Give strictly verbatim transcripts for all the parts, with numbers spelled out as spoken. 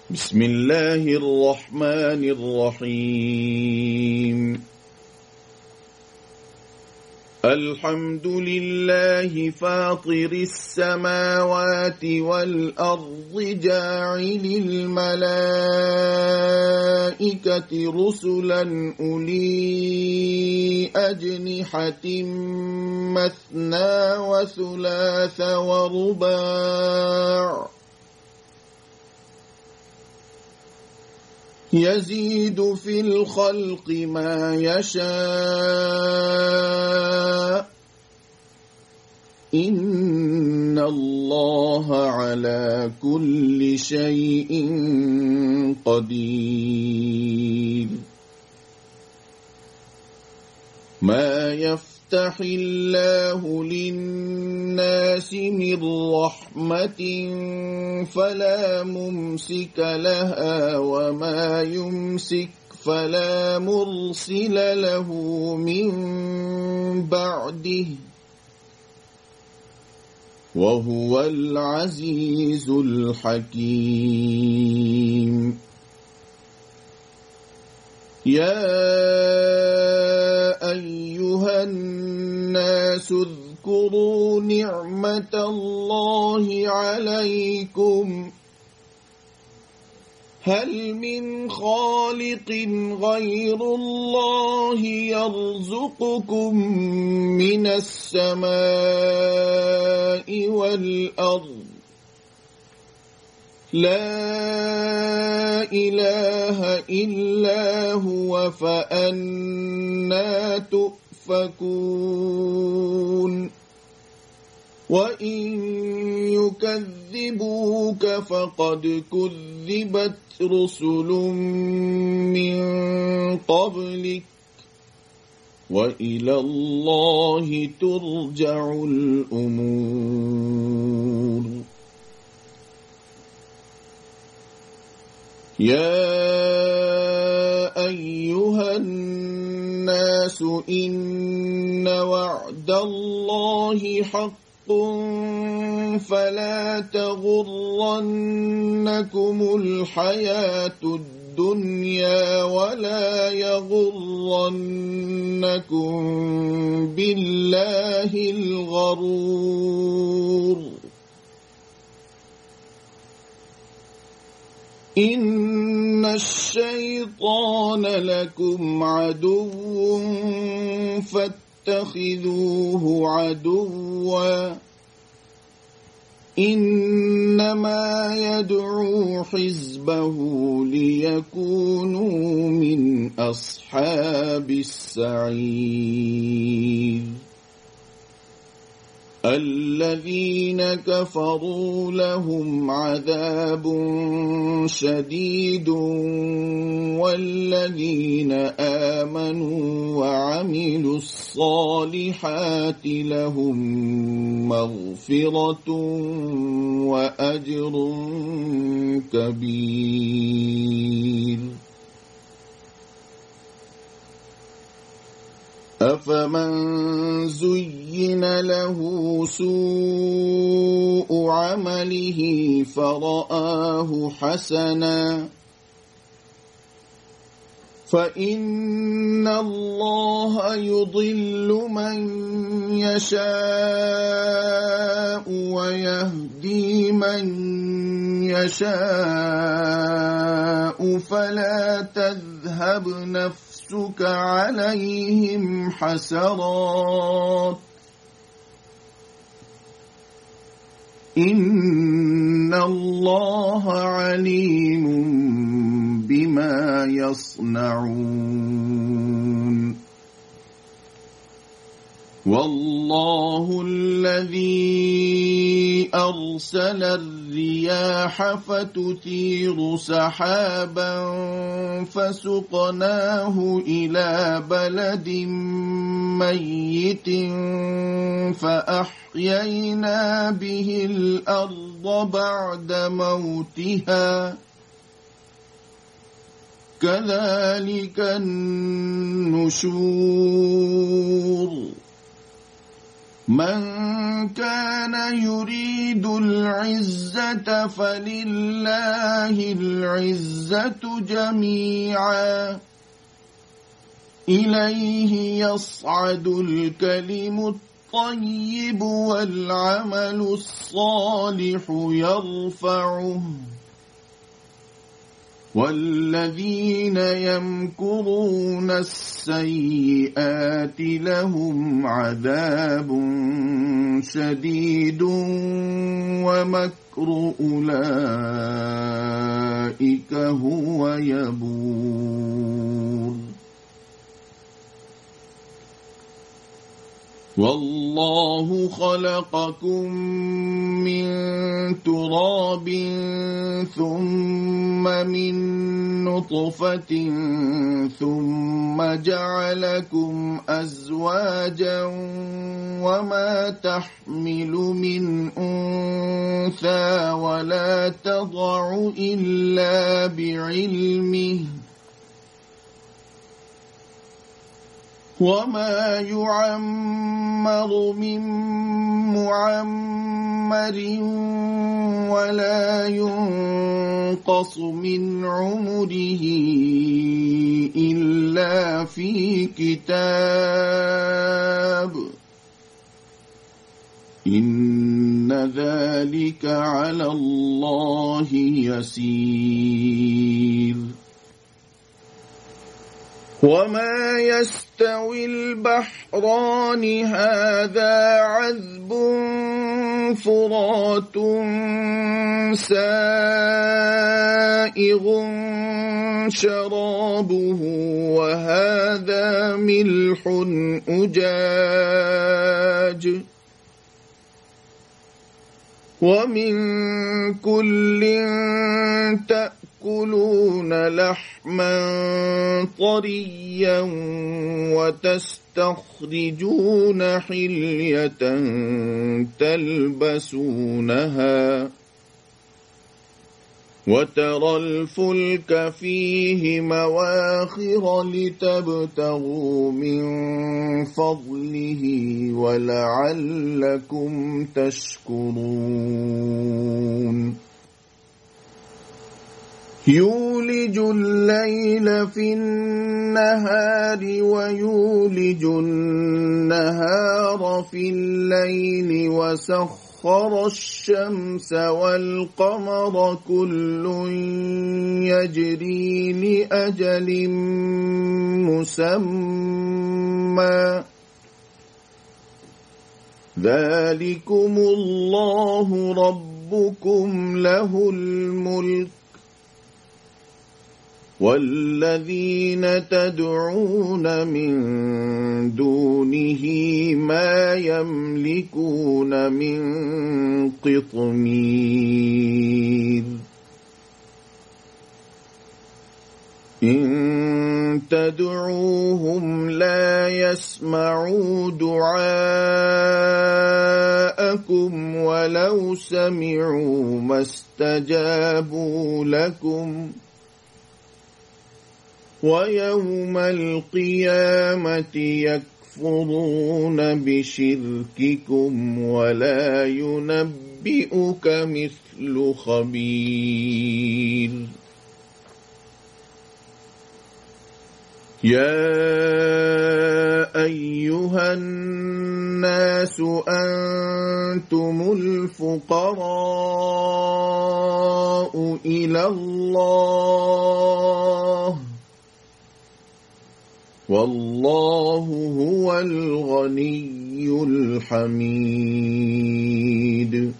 بسم الله الرحمن الرحيم. الحمد لله فاطر السماوات والأرض جاعل الملائكة رسلا أولي أجنحة مثنى وثلاث ورباع يزيد في الخلق ما يشاء إن الله على كل شيء قدير. ما يفتح الله للناس من رحمة فلا ممسك لها وما يمسك فلا مرسل له من بعده وهو العزيز الحكيم. يا أيها الناس اذكروا نعمة الله عليكم هل من خالق غير الله يرزقكم من السماء والأرض لا إله إلا هو فأنى تؤفكون. وإن يكذبوك فقد كذبت رسل من قبلك وإلى الله ترجع الأمور. يا أيها الناس إن وعد الله حق فلا تغرنكم الحياة الدنيا ولا يغرنكم بالله الغرور. إن الشيطان لكم عدو فاتخذوه عدوا إنما يدعو حزبه ليكونوا من أصحاب السعير. الذين كفروا لهم عذاب شديد والذين آمنوا وعملوا الصالحات لهم مغفرة وأجر كبير. أفمن زين له سوء عمله فرآه حسنا فإن الله يضل من يشاء ويهدي من يشاء فلا تذهب نفسك عليهم حسرات إن الله عليم بما يصنعون. والله الذي أرسل الرياح فتثير سحابا فسقناه إلى بلد ميت فأحيينا به الأرض بعد موتها كذلك النشور. من كان يريد العزة فلله العزة جميعا إليه يصعد الكلم الطيب والعمل الصالح يرفعه والذين يمكرون السيئات لهم عذاب شديد ومكر أولئك هو يبور والله خلقكم من تراب ثم من نطفة ثم جعلكم أزواجا وما تحمل من أنثى ولا تضع إلا بعلمه وما يعمر من معمر ولا ينقص من عمره إلا في كتاب إن ذلك على الله يسير وما يستوي البحران هذا عذب فرات سائغ شرابه وهذا ملح أجاج ومن كل تأكلون لحما طريا وتستخرجون حلية تلبسونها وترى الفلك فيه مواخر لتبتغوا من فضله ولعلكم تشكرون يولج الليل في النهار ويولج النهار في الليل وسخر الشمس والقمر كل يجري لأجل مسمى ذلكم الله ربكم له الملك والذين تدعون من دونه ما يملكون من قطمير إن تدعوهم لا يسمعوا دعاءكم ولو سمعوا ما استجابوا لكم ويوم القيامة يكفرون بشرككم ولا ينبئك مثل خبير يا أيها الناس أنتم الفقراء إلى الله والله هو الغني الحميد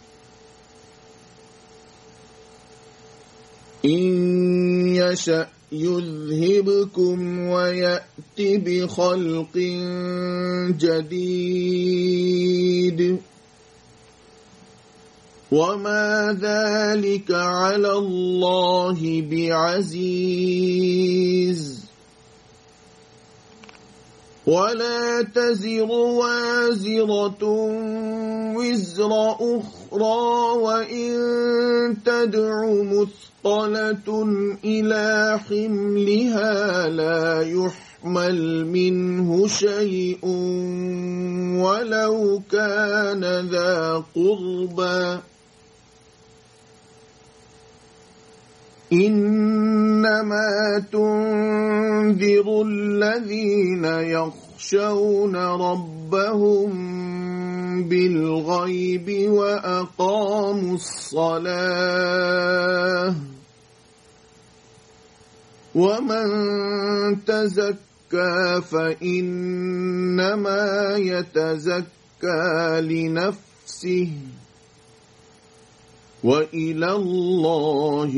إن يشأ يذهبكم ويأت بخلق جديد وما ذلك على الله بعزيز ولا تزر وازرة وزر أخرى وإن تدع مثقلة إلى حملها لا يحمل يحمل منه شيء ولو كان ذا قربى إنما تنذر الذين يخشون ربهم بالغيب وأقاموا الصلاة ومن تزكى فإنما يتزكى لنفسه وإلى الله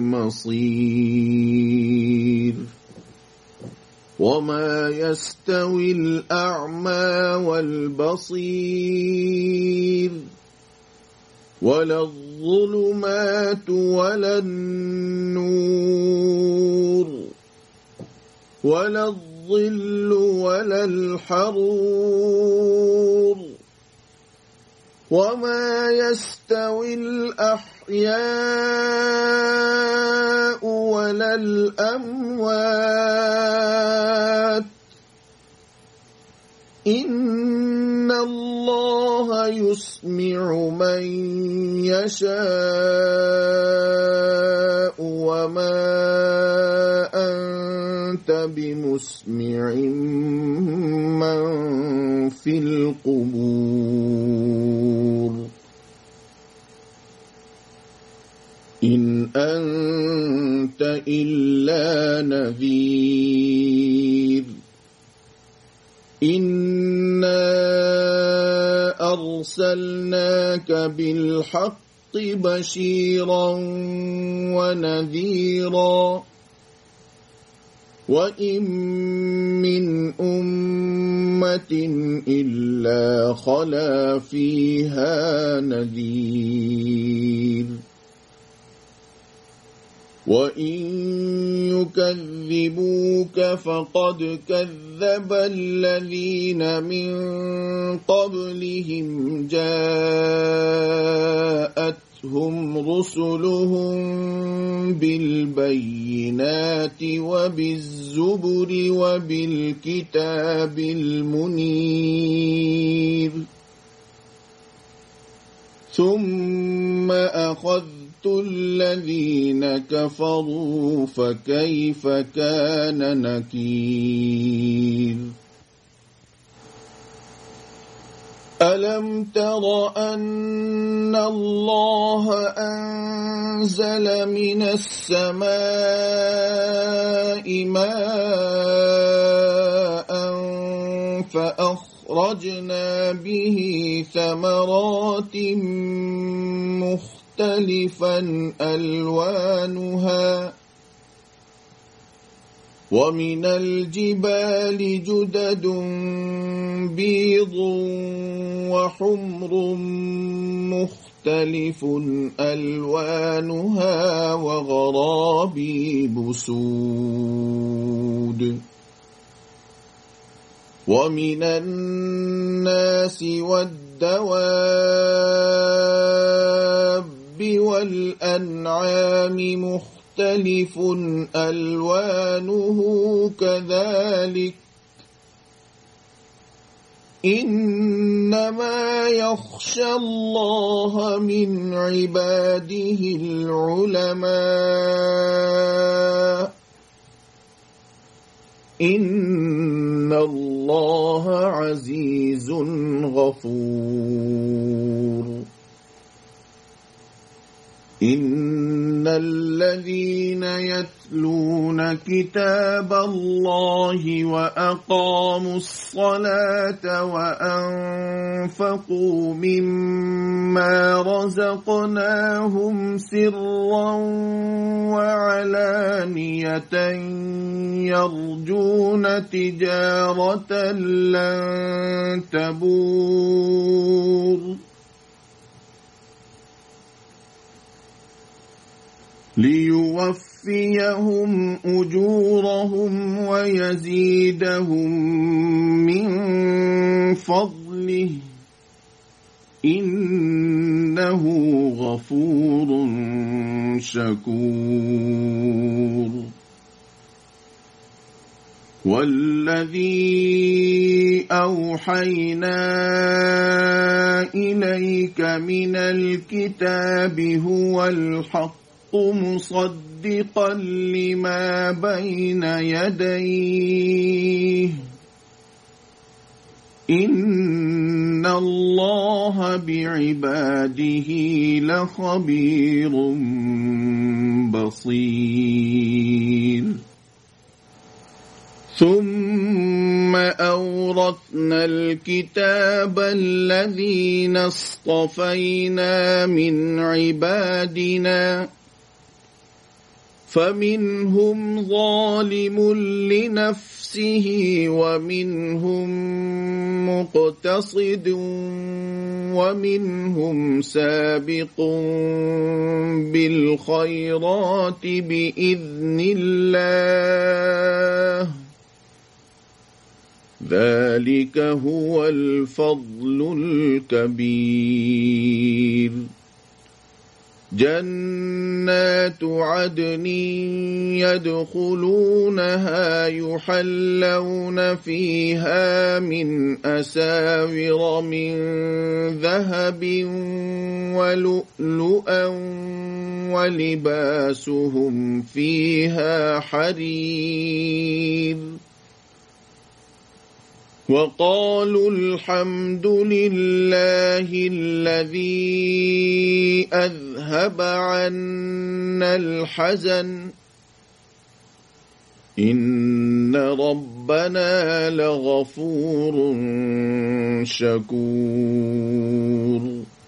المصير وما يستوي الأعمى والبصير ولا الظلمات ولا النور ولا الظل ولا الحرور وما يستوي الأحياء ولا الأموات إن الله يسمع من يشاء وما أنت بمسمع من في القبور إن أنت إلا نذير إنا أرسلناك بالحق بشيرا ونذيرا وإن من أمة إلا خلا فيها نذير وإن يكذبوك فقد كذب الذين من قبلهم جاءتهم رسلهم بالبينات وبالزبر وبالكتاب المنير ثم أخذت الذين كفروا فكيف كان نكير ألم تر أن الله أنزل من السماء ماء فأخرجنا به ثمرات مختلفة مختلفا ألوانها ومن الجبال جدد بيض وحمر مختلف ألوانها وغرابيب سود ومن الناس والدواب والأنعام مختلف ألوانه كذلك إنما يخشى الله من عباده العلماء إن الله عزيز غفور إن الذين يتلون كتاب الله وأقاموا الصلاة وأنفقوا مما رزقناهم سرا وعلانية يرجون تجارة لن تبور ليوفيهم أجورهم ويزيدهم من فضله إنه غفور شكور والذي أوحينا إليك من الكتاب هو الحق مصدقا لما بين يديه إن الله بعباده لخبير بصير ثم أورثنا الكتاب الذين اصطفينا من عبادنا فمنهم ظالم لنفسه ومنهم مقتصد ومنهم سابق بالخيرات بإذن الله ذلك هو الفضل الكبير جنات عدن يدخلونها يحلون فيها من أساور من ذهب ولؤلؤا ولباسهم فيها حرير وقالوا الحمد لله الذي أذهب عنا الحزن إن ربنا لغفور شكور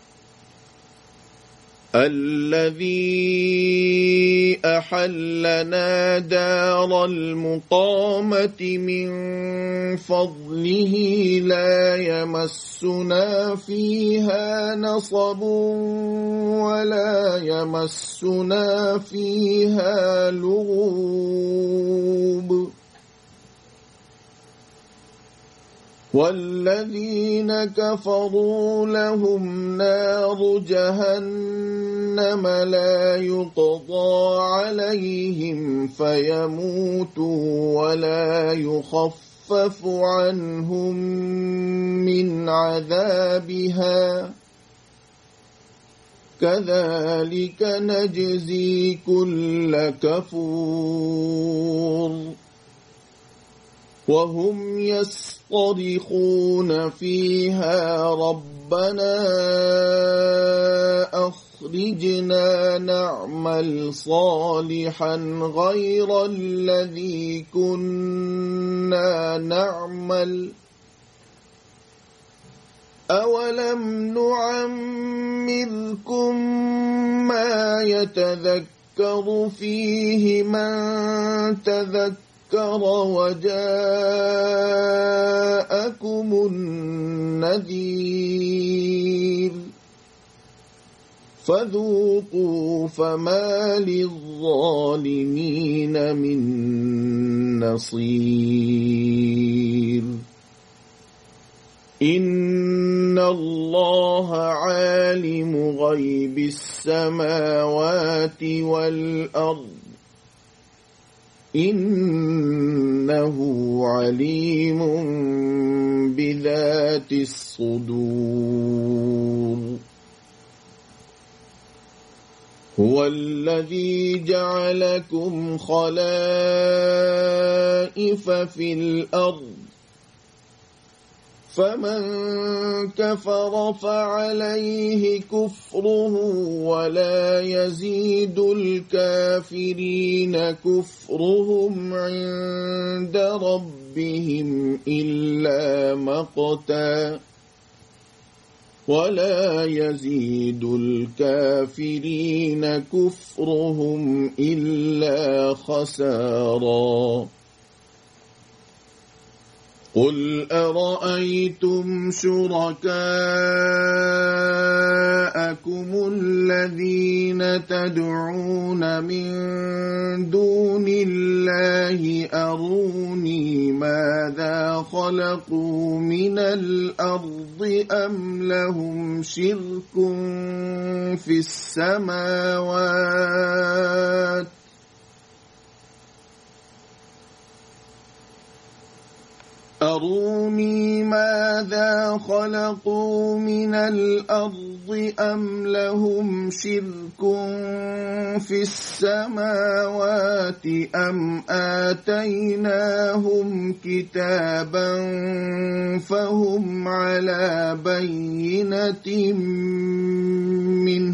الذي أحلنا دار المقامة من فضله لا يمسنا فيها نصب ولا يمسنا فيها لغوب والذين كفروا لهم نار جهنم لا يقضى عليهم فيموتوا ولا يخفف عنهم من عذابها كذلك نجزي كل كفور وهم يصطرخون فيها ربنا أخرجنا نعمل صالحا غير الذي كنا نعمل أولم نعمركم ما يتذكر فيه من تذكر وجاءكم النذير فذوقوا فما للظالمين من نصير إن الله عالم غيب السماوات والأرض إنه عليم بذات الصدور هو الذي جعلكم خلائف في الأرض فمن كفر فعليه كفره ولا يزيد الكافرين كفرهم عند ربهم إلا مقتا ولا يزيد الكافرين كفرهم إلا خسارا قل أرأيتم شركاءكم الذين تدعون من دون الله أروني ماذا خلقوا من الأرض أم لهم شرك في السماوات أروني ماذا خلقوا من الأرض أم لهم شرك في السماوات أم آتيناهم كتابا فهم على بينة منه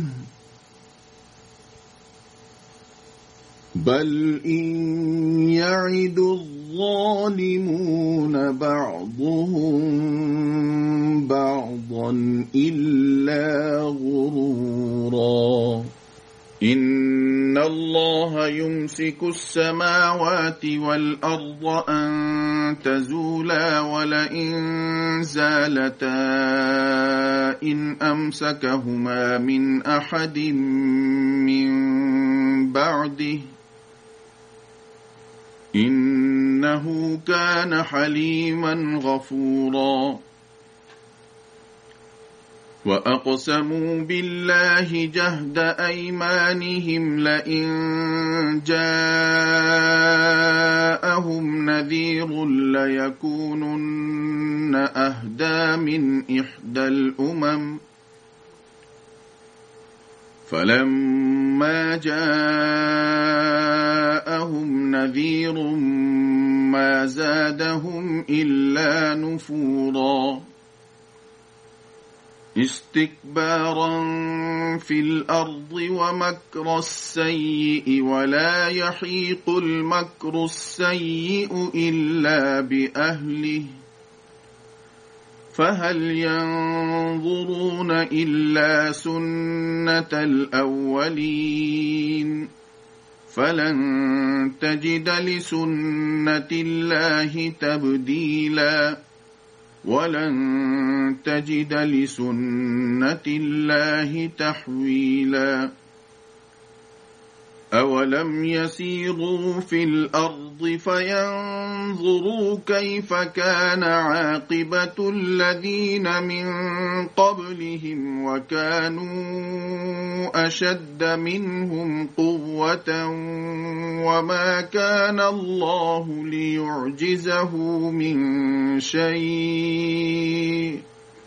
بل إن يعد الظالمون بعضهم بعضا إلا غرورا إن الله يمسك السماوات والأرض أن تزولا ولئن زالتا إن أمسكهما من أحد من بعده إنه كان حليما غفورا وأقسموا بالله جهد أيمانهم لئن جاءهم نذير ليكونن أهدى من إحدى الأمم فلما جاءهم نذير ما زادهم إلا نفورا استكبارا في الأرض ومكر السيء ولا يحيق المكر السيء إلا بأهله فهل ينظرون إلا سنة الأولين فلن تجد لسنة الله تبديلا ولن تجد لسنة الله تحويلا أولم يسيروا في الأرض فينظروا كيف كان عاقبة الذين من قبلهم وكانوا أشد منهم قوة وما كان الله ليعجزه من شيء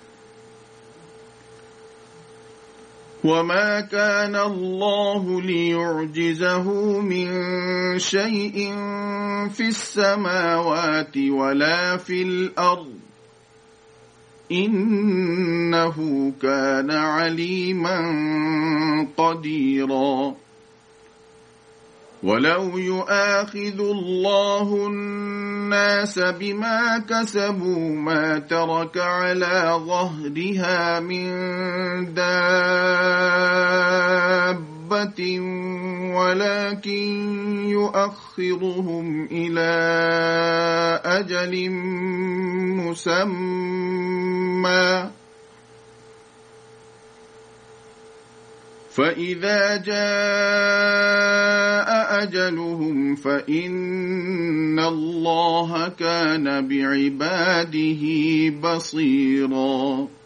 وما كان الله ليعجزه من شيء في السماوات ولا في الأرض إنه كان عليما قديرا ولو يؤاخذ الله الناس بما كسبوا ما ترك على ظهرها من دابة ولكن يؤخرهم إلى أجل مسمى فإذا جاء أجلهم فإن الله كان بعباده بصيراً